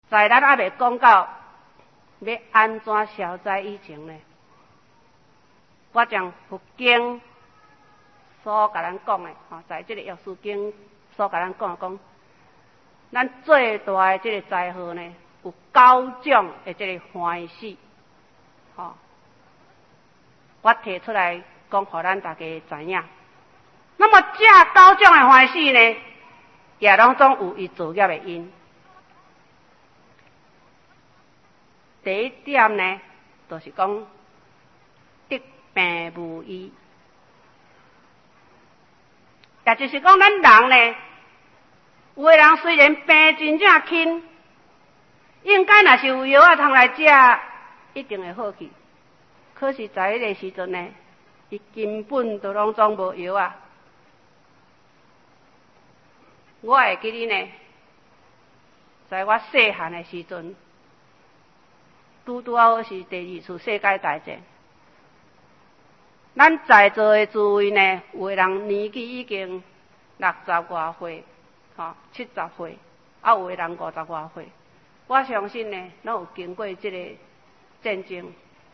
在咱还未讲到要安怎消灾以前呢，我将佛经所甲咱讲的，在这个药师经所甲咱讲，咱最大的这个灾祸呢，有9种的这个欢喜，我提出来讲，互咱大家知影。那么这9种的欢喜呢，也拢总有伊造业的因。第一点呢，就是讲得病无医，也就是讲咱人呢，有的人虽然病真正轻，应该若是有药啊通来食，一定会好去。可是在迄个时阵呢，伊根本都拢总无药啊。我会记得呢，在我细汉的时阵，拄好是第2次世界大战。咱在座的诸位呢，有的人年纪已经60外岁，70岁，有的人50外岁。我相信呢，拢有经过这个战争。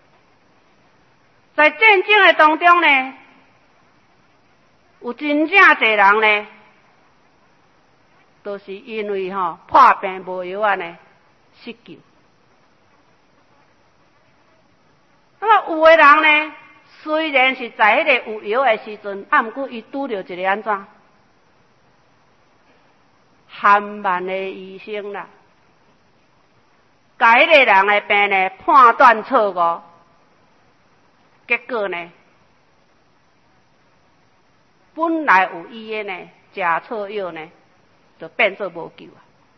在战争的当中呢，有真正侪人呢，都是因为破病无药啊呢失救。那么有的人呢，虽然是在迄个有药的时阵，毋过伊拄着一个安怎含慢的医生啦，甲迄个人的病呢判断错误，结果呢，本来有医的呢，食错药呢，就变做无救啊！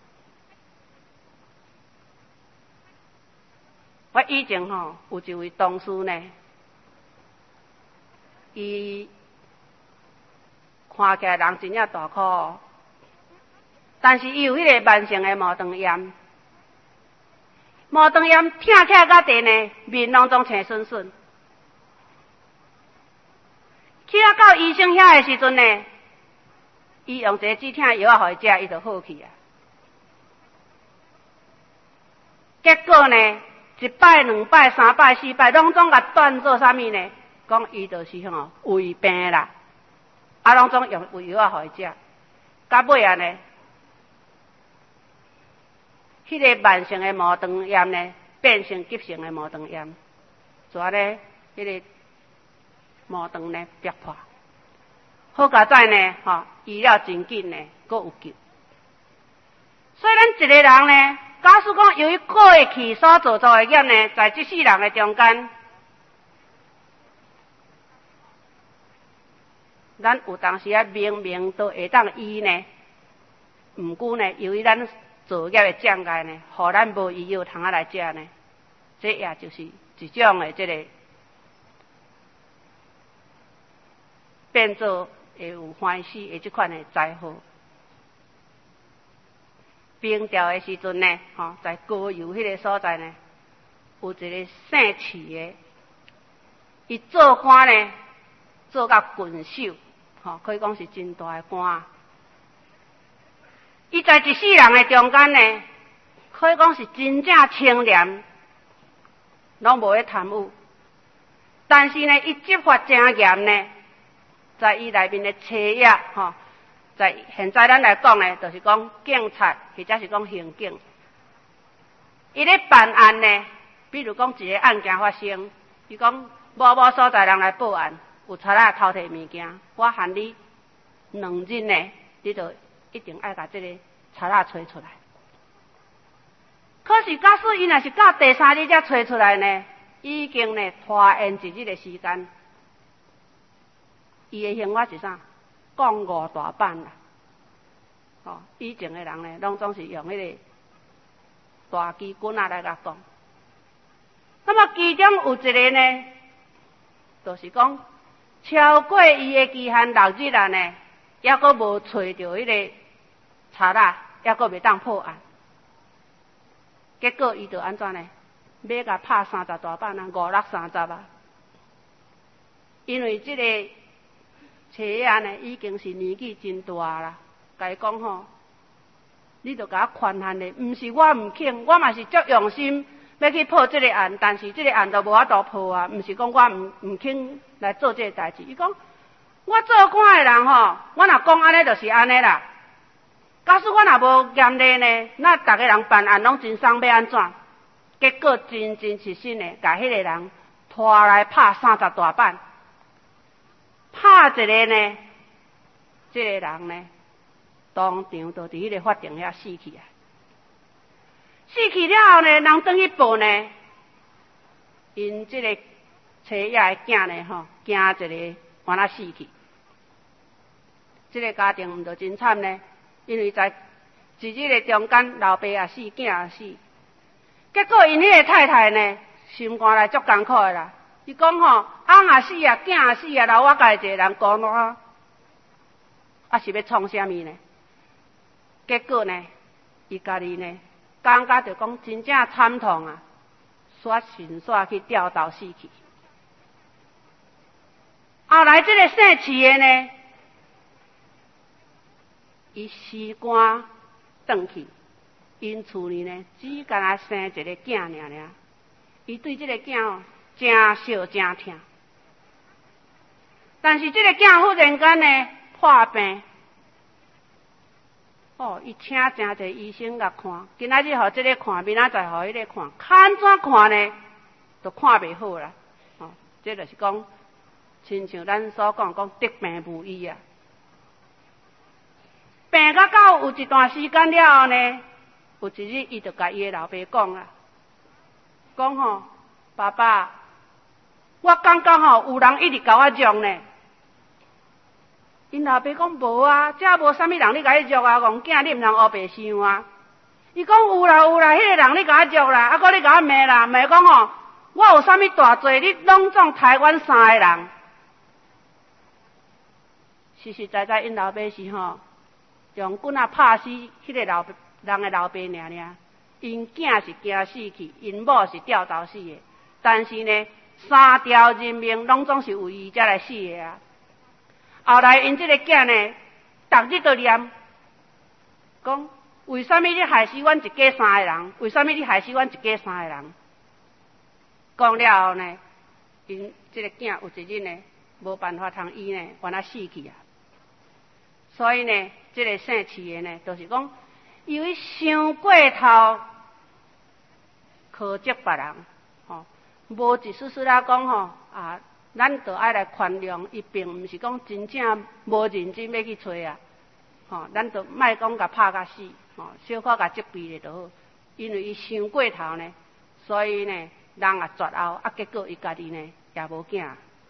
我以前有一位同事呢，伊看起来人真正大苦，但是伊有迄个慢性的毛肠炎，毛肠炎疼起来到地呢，面拢总青顺顺。去到医生遐的时阵呢，伊用一个止疼药啊，互伊食，伊就好去啊。结果呢，1摆、2摆、3摆、4摆，拢总甲断做啥物呢？讲伊就是胃病啦，拢总用胃药啊，互伊食。到尾啊呢，迄个慢性的毛肠炎呢，变成急性的毛肠炎，所以呢，迄个毛肠呢逼破。好佳在呢，医疗真紧呢，阁有救。所以咱一个人呢，假使讲由于过去所做的业呢，在这世人的中间，咱有当时啊明明都会当医呢，毋过呢，由于咱做业的障碍呢，互咱无医药通来食呢，这也就是一种的这个变做会有欢喜的这款的灾祸。冰调的时阵呢，在高邮迄个所在呢，有一个姓池的，伊做官呢，做到郡守，可以讲是真大的官。伊在一世人的中间呢，可以讲是真正清廉，拢无咧贪污。但是呢，伊执法真严呢，在伊内面的车业，在现在咱来讲呢，就是讲警察或者是讲刑警，伊咧办案呢，比如讲一个案件发生，伊讲某所在人来报案，有贼仔偷摕物件，我限你2日呢，你就一定爱把这个贼仔找出来。可是假使伊若是到第3日才找出来呢，已经呢拖延1日的时间，伊的刑罚是啥？降5大板啦！以前的人呢，拢总是用迄个大机关来甲讲。那么其中有一个呢，就是讲超过伊的期限6日啊呢，还阁无找到迄个贼仔，还阁未当破案。结果伊就安怎呢？要甲拍30大板啊，5、6、30啊！因为这个车啊呢，已经是年纪真大啦。甲伊讲你就甲我宽限咧，毋是我毋肯，我嘛是足用心要去破这个案，但是这个案都无法度破啊，毋是讲我毋肯来做这个代志。伊讲我做官的人吼，我若讲安尼就是安尼啦。假使我若无严厉呢，那逐个人办案拢真爽要安怎？结果真实心的，甲迄个人拖来拍30大板，拍一个呢，这个人呢，当场就伫迄个法庭遐死去啊！死去了后呢，人转去报呢，因这个妻爷的囝呢，吼，惊一个完了死去。这个家庭毋就真惨呢？因为在日子的中间，老爸也死，囝也死。结果因迄个太太呢，心肝内足艰苦的啦。伊讲吼，翁也死啊，囝也死啊，留我家己一个人孤单，啊是要创啥物呢？结果呢，伊家己呢，感觉着讲真正惨痛啊，煞迅速去吊刀死去。后来这个姓齐的呢，伊死官转去，因厝里呢只干那生一个囝尔。伊对这个囝吼真惜真疼，但是这个囝忽然间呢破病，伊请真侪医生甲看，今仔日互这个看，明仔载互迄个看，看怎看呢，都看袂好啦。这就是讲，亲像咱所讲得病无医啊。病到有一段时间了后呢，有一日伊就甲伊的老爸讲啦，讲吼，爸爸，我感觉吼有人一直甲我虐呢。因老爸讲无啊，这无啥物人咧甲伊虐啊，讲囝你毋通黑白想啊。伊讲有啦，迄个人咧甲我虐啦，搁咧甲我骂啦，骂讲吼，我有啥物大罪，你拢总杀阮3个人。实在，因老爸是吼。用棍仔拍死迄个人的老爸尔，因囝是惊死去，因某是吊刀死的。但是呢，3条人命拢总是为伊才来死的啊。后来因这个囝呢，逐日都念，讲为什么你害死阮一家3个人？为什么你害死阮一家3个人？讲了后呢，因这个囝有一日呢，无办法通医呢，原来死去啊。所以呢，这个姓齐的呢，就是讲，由于伤过头，苛责别人，无一丝丝啦讲吼啊，咱就爱来宽容，伊并毋是讲真正无认真要去找啊，咱就莫讲甲拍甲死，小可甲责备咧就好。因为伊伤过头呢，所以呢，人也绝后，结果伊家己呢也无囝。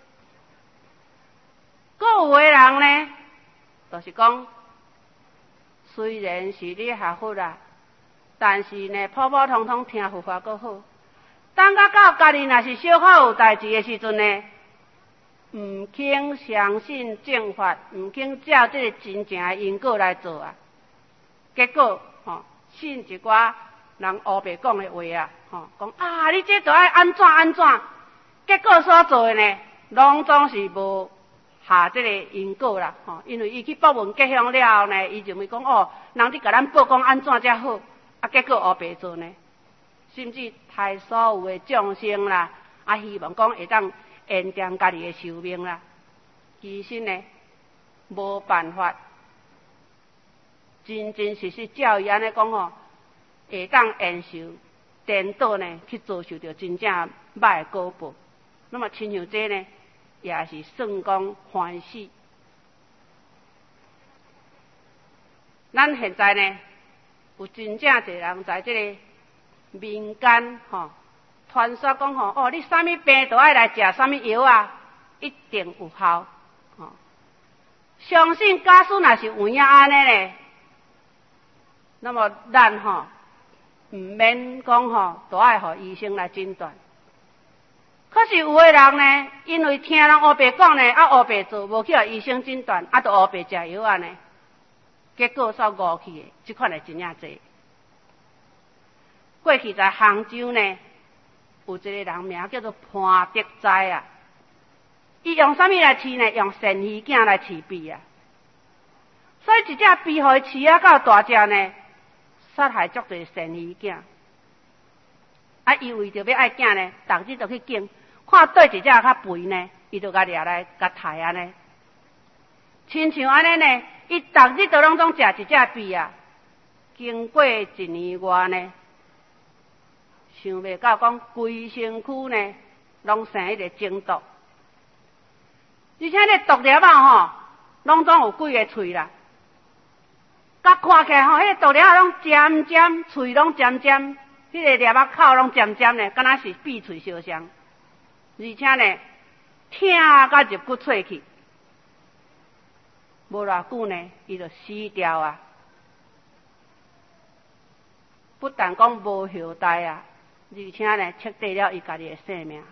搁有的人呢。就是讲，虽然是咧学佛啦，但是呢，普普通通听佛法阁好。等到家己若是小可有代志的时阵呢，毋肯相信正法，毋肯照这个真正的因果来做啊。结果信一寡人黑白讲的话啊，讲啊，你这都爱安怎安怎，结果所做的呢，拢总是无。下这个因果啦，因为伊去报问吉凶了后呢，伊就会讲人伫甲咱报讲安怎才好，结果黑白做呢，甚至害所有的众生啦，希望讲会当延长家己的寿命啦，其实呢，无办法，真实照伊安尼讲会当延寿，颠倒呢去遭受到真正歹的果报。那么亲像这呢？也是算讲欢喜。咱现在呢，有真正侪人在这个民间传说讲你啥物病都爱来食啥物药啊，一定有效。相信假使若是有影安尼呢，那么咱毋免讲都爱互医生来诊断。可是有的人呢，因为听人黑白讲呢，黑白做，无去互医生诊断，就黑白食药啊呢，结果煞误去的，这款的真正多。过去在杭州呢，有一个人名叫做潘德哉啊，伊用啥物来饲呢？用鳝鱼囝来饲鳖啊。所以一只鳖互伊饲到大只呢， 杀害足侪善意囝。啊，伊为着要爱囝呢，逐日就去警，看对一只较肥呢，伊就甲掠来甲杀安尼。亲像安尼呢，伊逐日都拢总食一只鳖啊。经过1年外呢，想袂到讲规身躯呢，拢生迄个肿毒，而且咧毒粒啊吼，拢总有几个喙啦。甲看起来吼，迄个毒粒啊拢尖尖，喙拢尖尖，迄个粒仔口拢尖尖呢，敢若是闭喙相像，而且呢，疼甲入骨喙去。无偌久呢，伊就死掉啊！不但讲无后代啊，而且呢，彻底了伊家己的性命。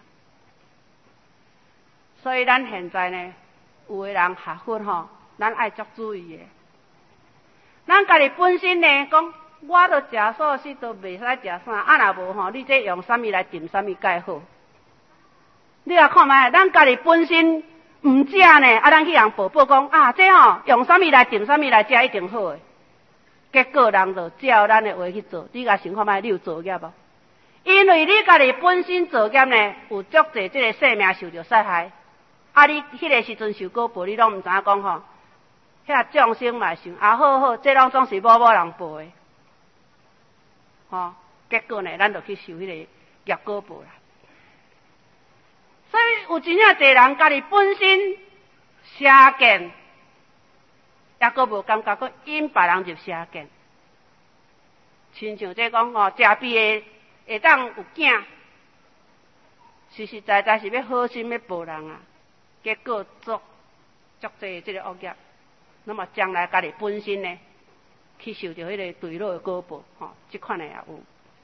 所以咱现在呢，有的人学佛吼，咱爱足注意的。咱家己本身呢，讲我都食素食都袂使食啥，啊若无吼，你这用啥物来炖啥物介好？你来看觅，咱家己本身唔食呢，啊，咱去人报报讲啊，这吼用啥物来炖啥物来食一定好诶。结果人就照咱的话去做，你甲想看觅，你有作业无？因为你家己本身作业呢，有足侪这个生命受着杀害，啊，你迄个时阵受果报，你拢唔知影讲吼，遐众生嘛想啊，好好，这拢总是某某人报的，吼，结果呢，咱就去受迄个业果报啦。所以有真正侪人家己本身邪见，也阁无感觉，阁引别人入邪见。亲像这讲吼，食鳖的会当有囝，实实在在是要好心要报人啊，结果足侪这个恶业，那么将来家己本身呢，去受着迄个对落的果报，吼，这款的也有。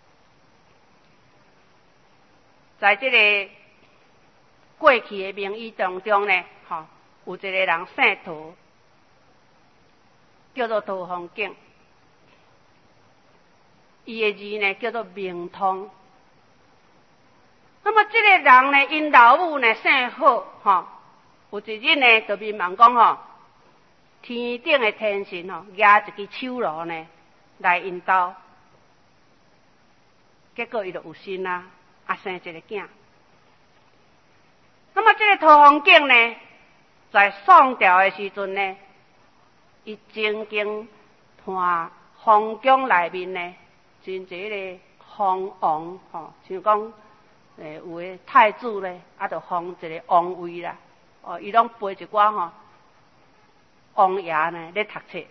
在这个过去的名医当中呢，吼，有一个人姓陶，叫做陶弘景，伊的字呢叫做明通。那么这个人呢，因老母呢姓好，吼，有一日呢，就面问讲吼，天顶的天神吼，举一支手炉呢来因兜，结果伊就有心啦，啊生一个囝。那么这个陶弘景呢，在丧掉的时阵呢，伊曾经看皇宫内面呢，真侪个皇王吼，像讲有个太子咧，啊，就封一个王位啦。哦，伊拢陪一寡吼王爷呢咧读册。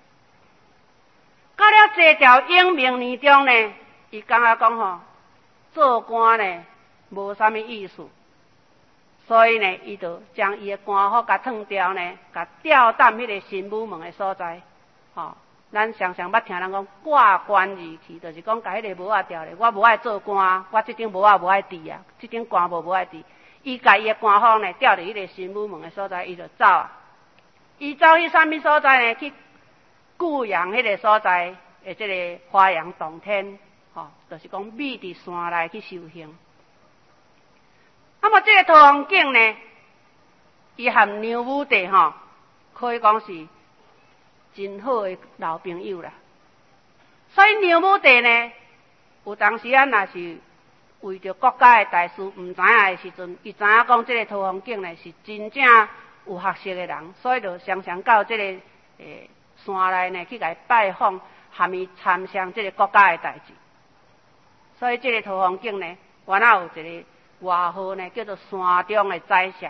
到了这条永明年中呢，伊感觉讲吼，做官呢无啥物意思。所以呢，伊就将伊的官服甲脱掉呢，甲调到迄个神武门的所在。吼，咱常常捌听人讲挂官而去，就是讲甲迄个帽仔调咧。我无爱做官，我这顶帽仔无爱戴啊，这顶官帽无爱戴。伊甲伊的官服呢调伫迄个神武门的所在，伊就走啊。伊走去啥物所在呢？去固阳迄个所在的这个花阳洞天，吼，就是讲秘伫山内去修行。那么这个陶弘景呢，伊和牛武帝吼，可以讲是真好的老朋友啦。所以牛武帝呢，有当时啊，若是为着国家的大事，唔知影的时阵，伊知影讲这个陶弘景呢是真正有学识的人，所以就常常到这个山内呢去甲伊拜访，和伊参详这个国家的代志。所以这个陶弘景呢，原来有一个外号呢，叫做山中的宰相。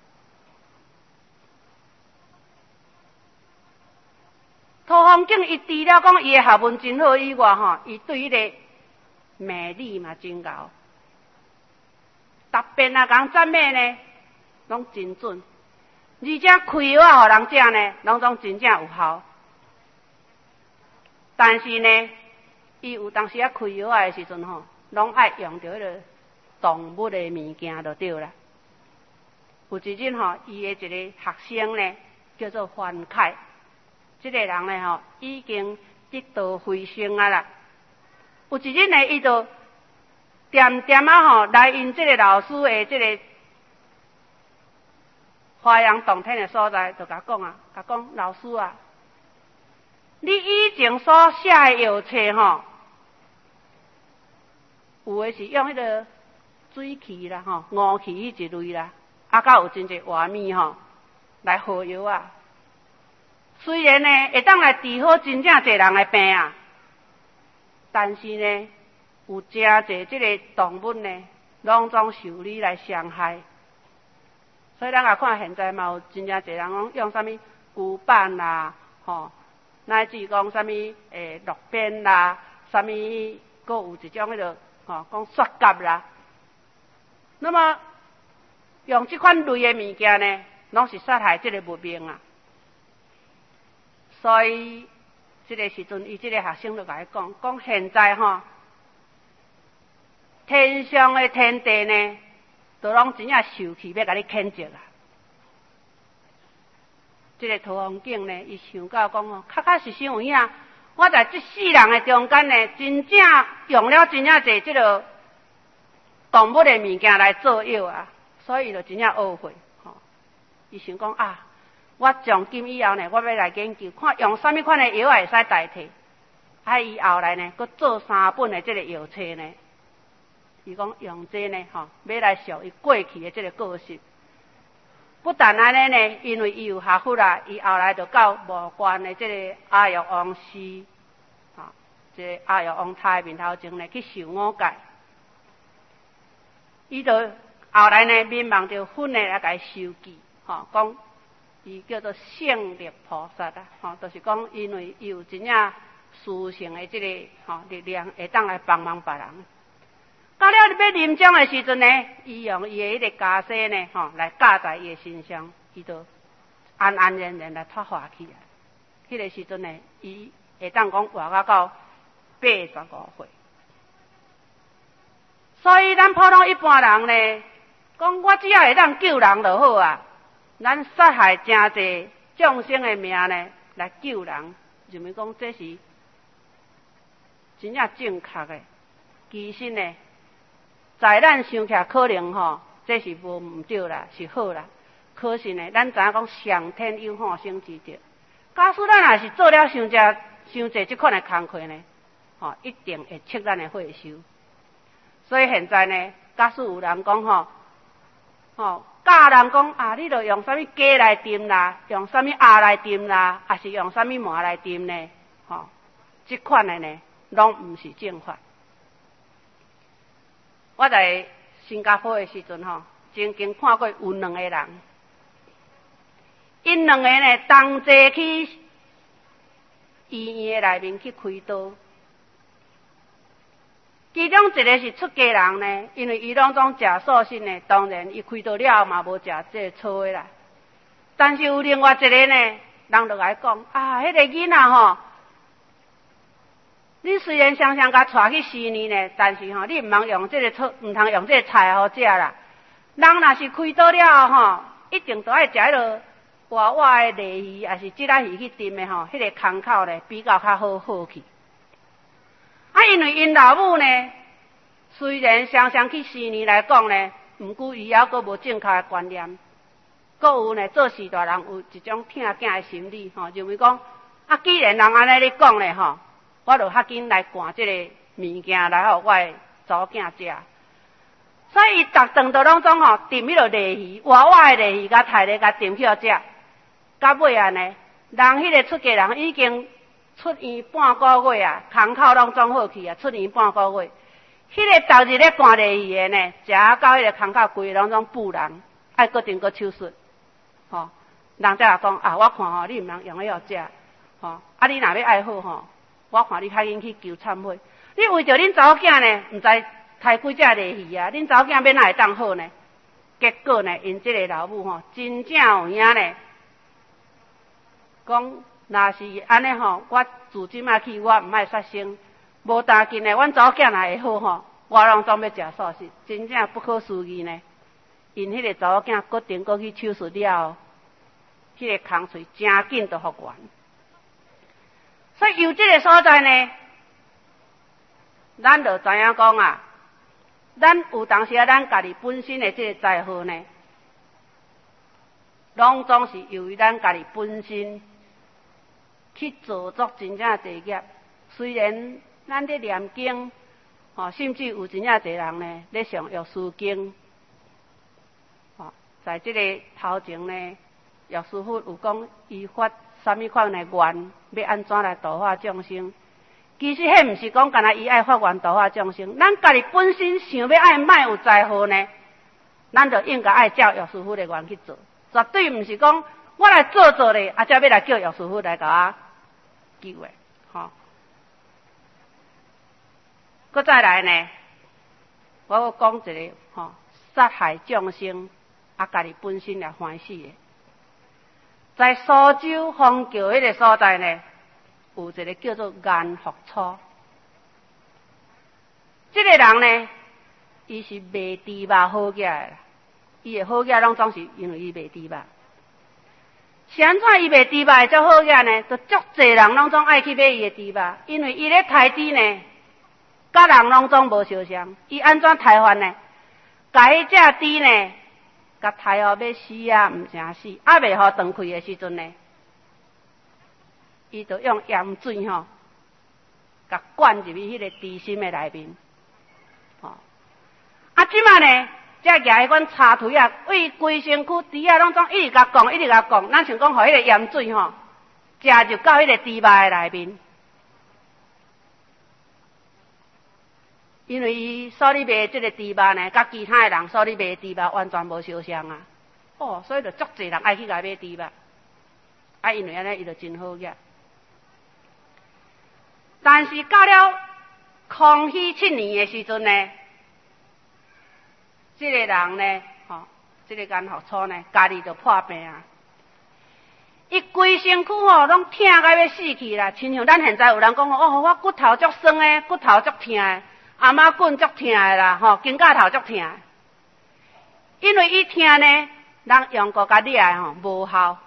陶弘景伊除了讲伊的学问真好以外，吼，伊对迄个美丽嘛真高，特别啊讲赞美呢，拢真准，而且开药啊，互人食呢，拢总真正有效。但是呢，伊有当时啊开药啊的时阵吼，拢爱用着迄个动物的物件就对啦。有一日吼，伊的一个学生呢，叫做范凯，这个人呢吼，已经得道飞升啊啦。有一日呢，伊就点点啊吼来因这个老师的这个花阳洞天的所在，就甲讲啊，甲讲老师啊， 你以前所写的药册吼，有的是用迄个水芪啦、乌芪迄一类啦，啊，甲有真侪活米来喝药啊。虽然呢会当来治好真正侪人的病啊，但是呢，有真侪即个动物呢，拢总受你来伤害。所以咱也看现在嘛有真正侪人讲用啥物牛板啦，乃至讲啥物鹿鞭啦，啥物搁有一种迄个讲雪蛤啦。那么用这款类的物件呢，拢是杀害这个物命啊。所以这个时阵，伊这个学生就甲伊讲现在天上的天地呢，都拢真正受气要甲你谴责啊。这个陶弘景呢，伊想到讲确实是有影，我在这世人的中间呢，真正用了真正侪这个动物的物件来做药啊，所以就真正懊悔。伊想讲啊，我从今以后呢，我要来研究，看用啥物款的药会使代替。伊后来呢，佮做3本的这个药册呢，伊讲用这呢，要来属伊过去的这个个性。不但安尼呢，因为伊有学佛啦，伊后来就到无关的这个阿育王寺，这个阿育王塔面头前呢去受五戒。伊就后来呢，面望着佛呢来甲伊受记，讲伊叫做胜力菩萨啦，就是讲因为伊有真正殊胜的这个力量，会当来帮忙别人。到了要临终的时阵呢，伊用伊的迄个袈裟呢，来架在伊的身上，伊就安安然然来脱化去啊。迄个时阵呢，伊会当讲活到85岁。所以咱普通一般人呢，讲我只要会当救人就好啊。咱杀害真侪众生的命呢，来救人，认为讲这是真正正确的。其实呢，在咱想起来可能这是无对啦，是好啦。可是呢，咱知影讲上天有生之德，假使咱也是做了伤济这款的工课呢，一定会切咱的会收。所以现在呢，假使有人讲教人讲啊，你就用啥物鸡来炖啦，用啥物鸭来炖啦，还是用啥物麻来炖呢？这款的呢，拢唔是正法。我在新加坡的时阵曾经看过有2个人，因2个呢同齐去医院内面去开刀。其中一个是出家人呢，因为伊拢总食素食呢，当然伊开刀了后嘛无食这粗的啦。但是有另外一个呢，人就来讲啊，迄个囡仔你虽然常常甲带去死呢，但是你唔通用这个菜，唔通用这个菜好食啦。人若是开刀了后一定都爱食迄个活活的鲢鱼，还是即仔鱼去炖的迄个空口呢，比较较好去。因为因老母呢，虽然常常去死呢来讲呢，毋过伊还阁无正确的观念，阁有呢做事大人有一种疼囝的心理，认为讲既然人安尼咧讲呢，我就较紧来赶这个物件来互我的查某囝食。所以伊逐顿都拢总炖迄个鲢鱼，活活的鲢鱼甲菜咧甲炖去互食。到尾啊呢，人迄个出家人已经出院半个月啊，空口拢总好去啊，出院半个月。迄个逐日咧赶鲢鱼的呢，食到迄个空口规拢总布人，爱搁定搁手术。人才讲啊，我看你毋通用迄个食，你若要爱好我看你较紧去求忏悔。你为着恁查某囝呢，毋知杀几只鲢鱼啊，恁查某囝要哪会当好呢？结果呢，因这个老母真正有影呢，讲若是安尼我自今仔起我毋爱杀生，无当紧呢，阮查某囝若会好我拢总要食素食，真正不可思议呢。因迄个查某囝决定搁去手术了，迄个空喙真紧就复原。所以由这个所在呢，咱就知影讲啊，咱有当时咱家己本身的这个灾祸呢，拢总是由于咱家己本身去做足真正侪业。虽然咱咧念经，甚至有真正侪人呢咧上药师经，在这个头前呢，药师佛有讲伊发什么款的愿，要安怎来度化众生。其实迄毋是讲干那伊爱发愿度化众生，咱家己本身想要爱卖有才华呢，咱就应该爱照药师佛的愿去做，绝对毋是讲我来做咧，才要来叫药师佛来甲我救的，搁再来呢，我要讲一个杀害众生，家己本身也欢喜的。在苏州虹桥迄个所在呢，有一个叫做颜福初。这个人呢，伊是卖猪肉好起来啦。伊的好起来拢总是因为伊卖猪肉。是安怎伊卖猪肉会足好起来呢？就足侪人拢总爱去买伊的猪肉，因为伊咧杀猪呢，甲人拢总无相像。伊安怎杀法呢？甲迄只猪呢，甲杀哦要死啊，毋成死，未互断开的时阵呢，伊就用盐水甲灌入去迄个猪心的内面。即摆呢，才举迄款插腿啊，为规身躯猪啊，拢总一直甲讲，一直甲讲。咱想讲，互迄个盐水加入到迄个猪肉的内面。因为伊所咧卖即个猪肉呢，甲其他的人所咧卖猪肉完全无相像啊。所以就足侪人爱去甲买猪肉。因为安尼伊就真好个。但是到了康熙7年的时阵呢，这个人呢，这个颜福初呢，家己就破病啊。伊规身躯拢痛甲要死去啦，亲像咱现在有人讲我骨头足酸的，骨头足痛的，阿妈棍足痛的啦，肩胛头足痛的。因为伊痛呢，人用过甲抓无效，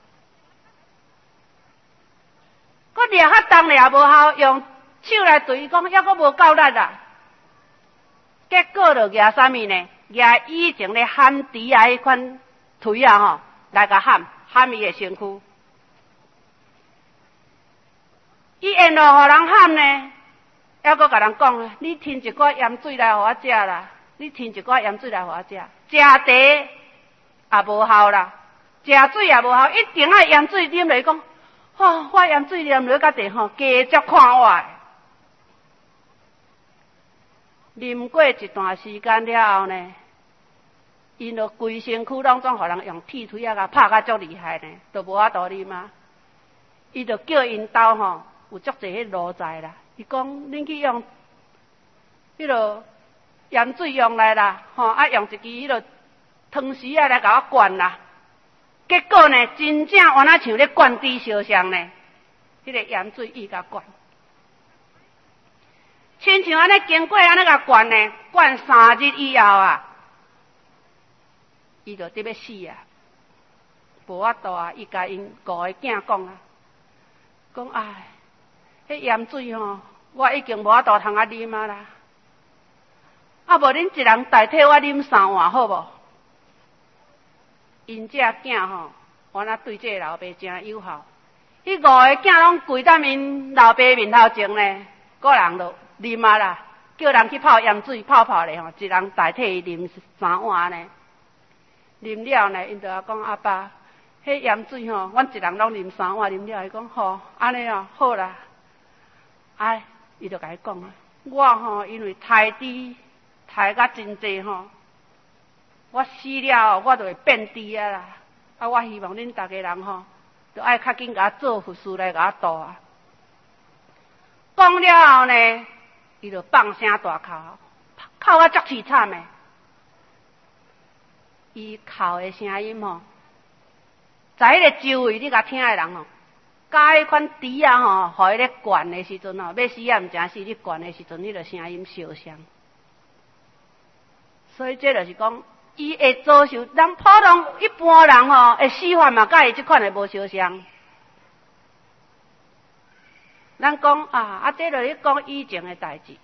佮抓较重也无效，用手来对伊讲，还佮无够力啦。结果就抓啥物呢？抓以前咧喊猪啊迄款腿啊来甲喊伊的身躯。伊沿路互人喊呢，还佮甲人讲，你添一寡盐水来互我食啦，你添一寡盐水来互我食。食茶也无效啦，食水也无效，一定爱盐水啉落讲，我盐水啉落甲地加足看我。啉过一段时间了后呢，因就规身躯拢总互人用铁腿啊甲拍甲足厉害呢，都无法度啉啊。伊就叫因兜有足侪迄炉材啦，伊讲恁去用迄落盐水用来啦，用一支迄落汤匙啊来甲我灌啦。结果呢，真正原来像咧灌猪烧香呢，迄个盐水伊甲灌。亲像安尼经过安尼甲灌呢，灌3日以后啊，伊就得要死啊，无法度啊！伊甲因5个囝讲啊，讲迄盐水我已经无法度通啊啉啊啦，无恁一人代替我啉3碗好无？因这囝原来对这个老爸真友好，迄5个囝拢跪在因老爸面头前呢，个人就啉啊啦，叫人去泡盐水泡咧一人代替伊啉3碗呢。啉了呢，因就讲阿爸，迄盐水阮一人拢啉3碗，啉了伊讲安尼好啦。伊就甲伊讲啊，我因为杀猪杀甲真济我死了我就会变猪啊啦。我希望恁大家人就爱较紧甲我做佛事来甲我度啊。讲了后呢，伊就放声大哭，哭啊足凄惨的。伊哭的声音在迄个周围你甲听的人甲迄款猪啊互伊咧灌的时阵要死啊毋成死，你灌的时阵，迄个声音相像。所以这就是讲，伊会遭受人普通一般人会死法嘛，甲伊即款的无相像。咱讲这就是讲以前的代志。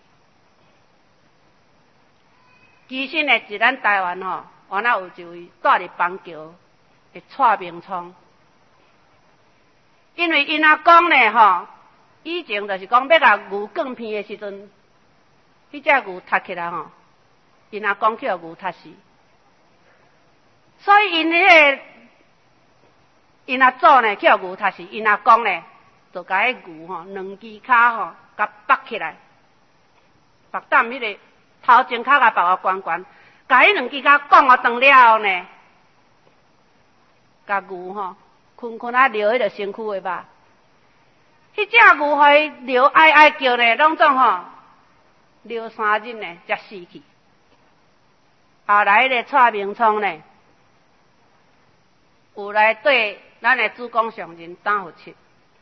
其实呢，伫咱台湾原来有一位住伫邦桥的蔡明聪， 因为因阿公呢吼，以前就是讲要甲牛割片的时阵，迄只牛踢起来吼，因阿公去互牛踢死，所以因阿祖呢去互牛踢死，因阿公呢就甲迄牛吼两只骹吼甲绑起来，绑担迄个头前骹甲绑啊悬悬，甲迄两只骹绑啊长了后呢，甲牛吼困困啊撩迄个身躯的肉。迄只牛互伊撩哀哀叫呢，拢总吼撩3日呢才死去。后来迄个蔡明聪呢，有来对咱的主公上人打负七。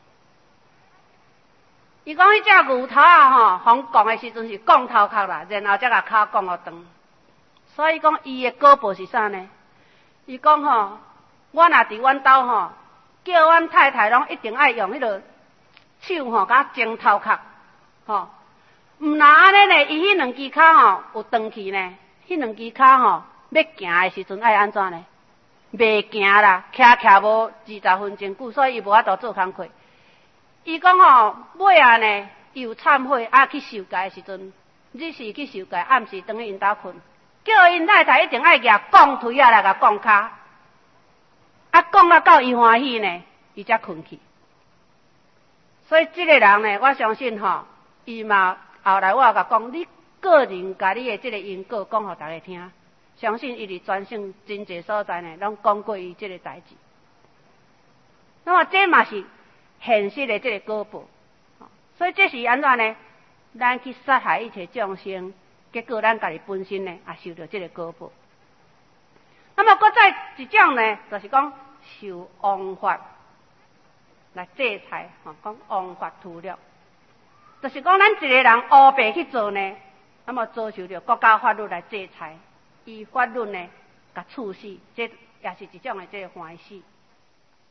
伊讲迄只牛头啊吼，互讲的时阵是讲头壳啦，然后才甲骹讲互长。所以讲伊的果报是啥呢？伊讲吼，我若伫阮兜吼，叫阮太太拢一定爱用迄个手吼，甲争头壳，吼，毋若安尼呢，伊迄两只骹吼有长去呢，迄两只骹吼要行的时阵爱安怎呢？袂行啦，徛无20分钟久，所以伊无法度做工课。伊讲吼，尾啊呢，伊有忏悔去受戒的时阵，日时去受戒，暗时转去因兜困，叫因太太一定爱举杠腿啊来甲杠骹，杠啊到伊欢喜呢，伊才困去。所以这个人呢，我相信吼，伊嘛后来我也甲讲，你个人甲你的这个因果讲互大家听，相信伊伫全省真济所在呢，拢讲过伊这个代志。那么这嘛是现实的这个果报，所以这是安怎呢？咱去杀害一切众生，结果咱家己本身呢也受到这个果报。那么搁再一种呢，就是讲受王法来制裁，讲王法屠戮，就是讲咱一个人乌白去做呢，那么遭受到国家法律来制裁，以法律呢甲处死，这也是一种的这个欢喜。